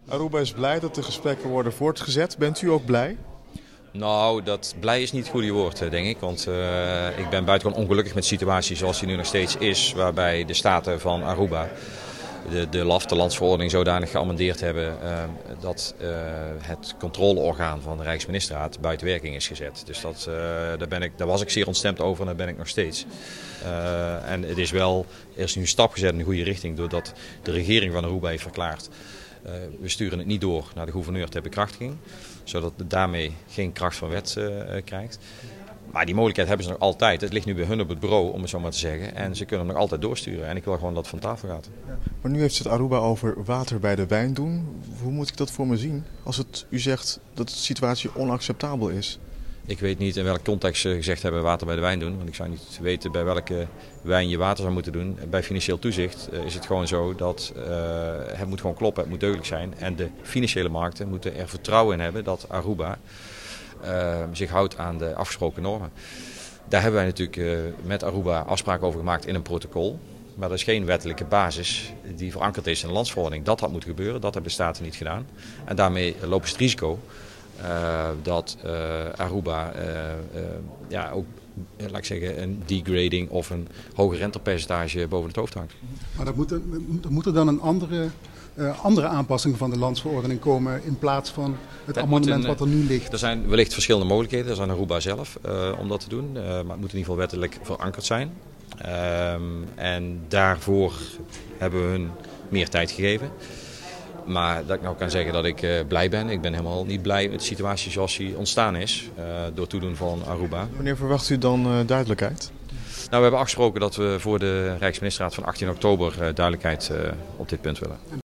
Aruba is blij dat de gesprekken worden voortgezet. Bent u ook blij? Nou, blij is niet het goede woord, denk ik. Want ik ben buitengewoon ongelukkig met de situatie zoals die nu nog steeds is. Waarbij de staten van Aruba de LAF, de landsverordening, zodanig geamendeerd hebben dat het controleorgaan van de Rijksministerraad buiten werking is gezet. Dus daar was ik zeer ontstemd over en daar ben ik nog steeds. En er is nu een stap gezet in de goede richting doordat de regering van Aruba heeft verklaard. We sturen het niet door naar de gouverneur ter bekrachtiging, zodat het daarmee geen kracht van wet krijgt. Maar die mogelijkheid hebben ze nog altijd. Het ligt nu bij hun op het bureau, om het zo maar te zeggen. En ze kunnen hem nog altijd doorsturen. En ik wil gewoon dat het van tafel gaat. Maar nu heeft het Aruba over water bij de wijn doen. Hoe moet ik dat voor me zien? Als u zegt dat de situatie onacceptabel is. Ik weet niet in welke context ze gezegd hebben water bij de wijn doen. Want ik zou niet weten bij welke wijn je water zou moeten doen. Bij financieel toezicht is het gewoon zo dat het moet gewoon kloppen. Het moet deugdelijk zijn. En de financiële markten moeten er vertrouwen in hebben dat Aruba zich houdt aan de afgesproken normen. Daar hebben wij natuurlijk met Aruba afspraken over gemaakt in een protocol. Maar er is geen wettelijke basis die verankerd is in de landsverordening. Dat had moeten gebeuren, dat hebben de staten niet gedaan. En daarmee lopen ze het risico dat Aruba ook, laat ik zeggen, een degrading of een hoger rentepercentage boven het hoofd hangt. Maar moet er dan een andere aanpassing van de landsverordening komen in plaats van het amendement wat er nu ligt? Er zijn wellicht verschillende mogelijkheden. Er is aan Aruba zelf om dat te doen. Maar het moet in ieder geval wettelijk verankerd zijn. En daarvoor hebben we hun meer tijd gegeven. Maar dat ik nou kan zeggen dat ik blij ben. Ik ben helemaal niet blij met de situatie zoals die ontstaan is door toedoen van Aruba. Wanneer verwacht u dan duidelijkheid? Nou, we hebben afgesproken dat we voor de Rijksministerraad van 18 oktober duidelijkheid op dit punt willen.